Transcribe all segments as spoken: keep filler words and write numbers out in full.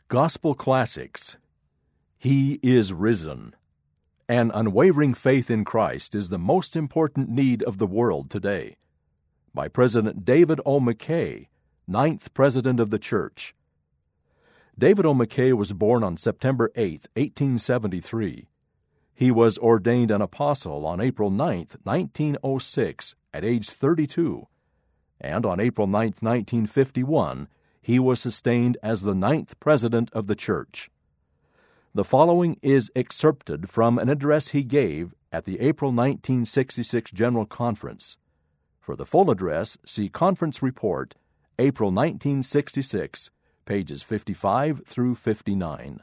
Gospel Classics. He is risen. An unwavering faith in Christ is the most important need of the world today. By President David O. McKay, ninth President of the Church. David O. McKay was born on September eighth, eighteen seventy-three. He was ordained an apostle on April ninth, nineteen oh six, at age thirty-two, and on April ninth, nineteen fifty-one, he was sustained as the ninth President of the Church. The following is excerpted from an address he gave at the April nineteen sixty-six General Conference. For the full address, see Conference Report, April nineteen sixty-six, pages fifty-five through fifty-nine.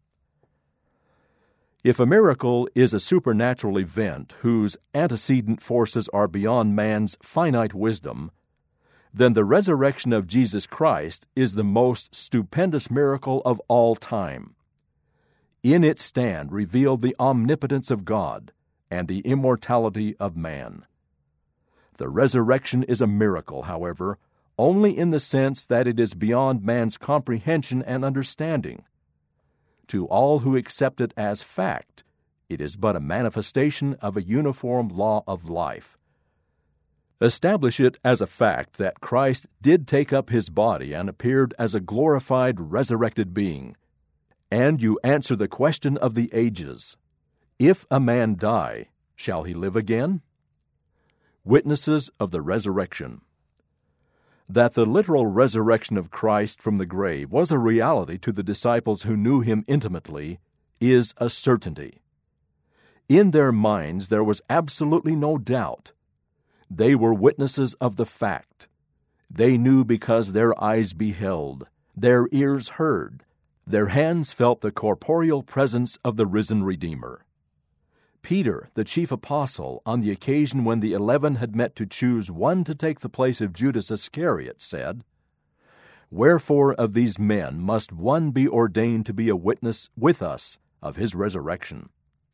If a miracle is a supernatural event whose antecedent forces are beyond man's finite wisdom, then the resurrection of Jesus Christ is the most stupendous miracle of all time. In its stand revealed the omnipotence of God and the immortality of man. The resurrection is a miracle, however, only in the sense that it is beyond man's comprehension and understanding. To all who accept it as fact, it is but a manifestation of a uniform law of life. Establish it as a fact that Christ did take up his body and appeared as a glorified, resurrected being, and you answer the question of the ages: if a man die, shall he live again? Witnesses of the resurrection. That the literal resurrection of Christ from the grave was a reality to the disciples who knew him intimately is a certainty. In their minds there was absolutely no doubt. They were witnesses of the fact. They knew because their eyes beheld, their ears heard, their hands felt the corporeal presence of the risen Redeemer. Peter, the chief apostle, on the occasion when the eleven had met to choose one to take the place of Judas Iscariot, said, "Wherefore of these men must one be ordained to be a witness with us of his resurrection?"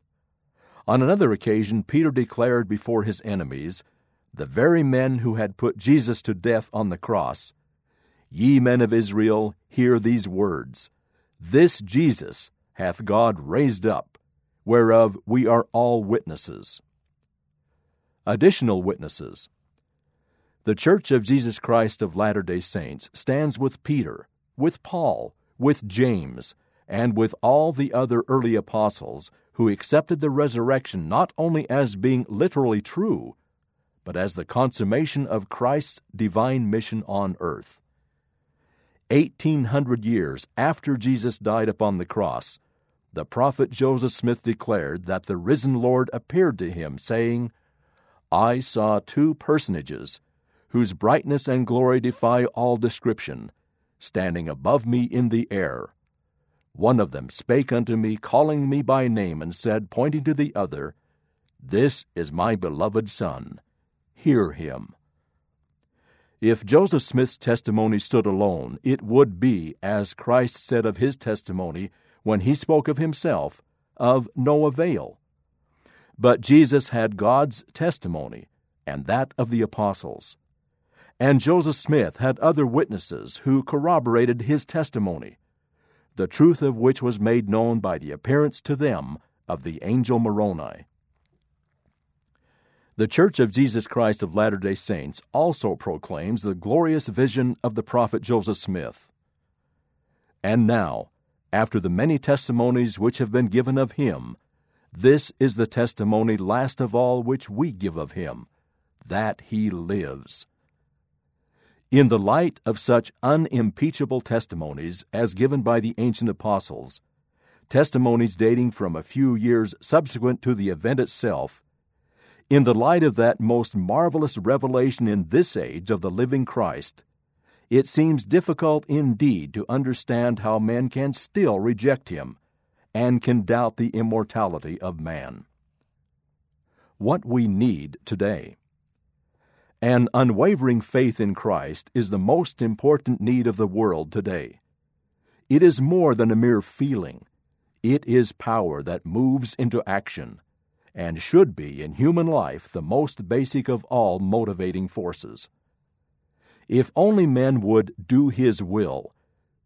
On another occasion, Peter declared before his enemies, the very men who had put Jesus to death on the cross, "Ye men of Israel, hear these words, This Jesus hath God raised up, whereof we are all witnesses." Additional witnesses. The Church of Jesus Christ of Latter-day Saints stands with Peter, with Paul, with James, and with all the other early apostles who accepted the resurrection not only as being literally true, but as the consummation of Christ's divine mission on earth. Eighteen hundred years after Jesus died upon the cross, the prophet Joseph Smith declared that the risen Lord appeared to him, saying, "I saw two personages, whose brightness and glory defy all description, standing above me in the air. One of them spake unto me, calling me by name, and said, pointing to the other, This is my beloved Son. Hear him." If Joseph Smith's testimony stood alone, it would be, as Christ said of his testimony when he spoke of himself, of no avail. But Jesus had God's testimony, and that of the apostles. And Joseph Smith had other witnesses who corroborated his testimony, the truth of which was made known by the appearance to them of the angel Moroni. The Church of Jesus Christ of Latter-day Saints also proclaims the glorious vision of the prophet Joseph Smith. And now, after the many testimonies which have been given of him, this is the testimony last of all which we give of him, that he lives. In the light of such unimpeachable testimonies as given by the ancient apostles, testimonies dating from a few years subsequent to the event itself, in the light of that most marvelous revelation in this age of the living Christ, it seems difficult indeed to understand how men can still reject him and can doubt the immortality of man. What we need today. An unwavering faith in Christ is the most important need of the world today. It is more than a mere feeling. It is power that moves into action, and should be in human life the most basic of all motivating forces. If only men would do his will,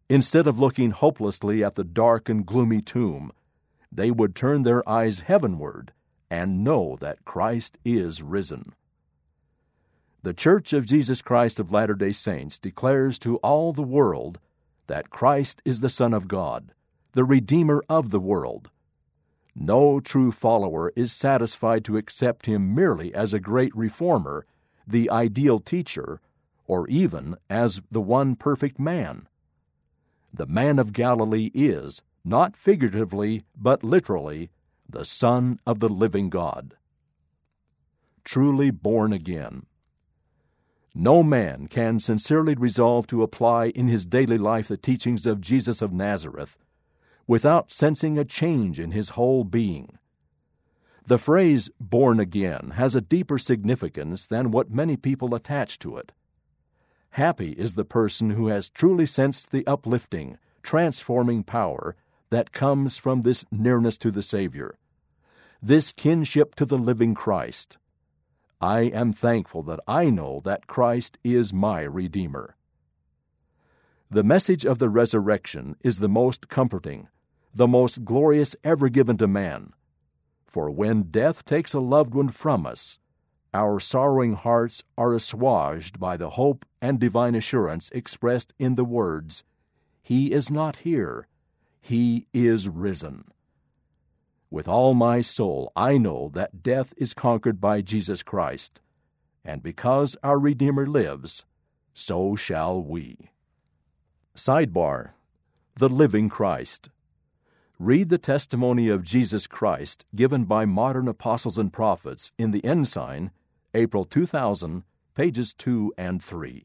Instead of looking hopelessly at the dark and gloomy tomb, they would turn their eyes heavenward and know that Christ is risen. The Church of Jesus Christ of Latter-day Saints declares to all the world that Christ is the Son of God, the Redeemer of the world. No true follower is satisfied to accept him merely as a great reformer, the ideal teacher, or even as the one perfect man. The man of Galilee is, not figuratively but literally, the Son of the living God. Truly born again. No man can sincerely resolve to apply in his daily life the teachings of Jesus of Nazareth without sensing a change in his whole being. The phrase born again has a deeper significance than what many people attach to it. Happy is the person who has truly sensed the uplifting, transforming power that comes from this nearness to the Savior, this kinship to the living Christ. I am thankful that I know that Christ is my Redeemer. The message of the resurrection is the most comforting, the most glorious ever given to man. For when death takes a loved one from us, our sorrowing hearts are assuaged by the hope and divine assurance expressed in the words, "He is not here, He is risen." With all my soul I know that death is conquered by Jesus Christ, and because our Redeemer lives, so shall we. Sidebar: The Living Christ. Read the testimony of Jesus Christ given by modern apostles and prophets in the Ensign, April two thousand, pages two and three.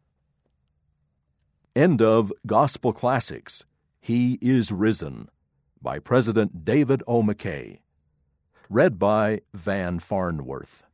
End of Gospel Classics, He is Risen, by President David O. McKay. Read by Van Farnworth.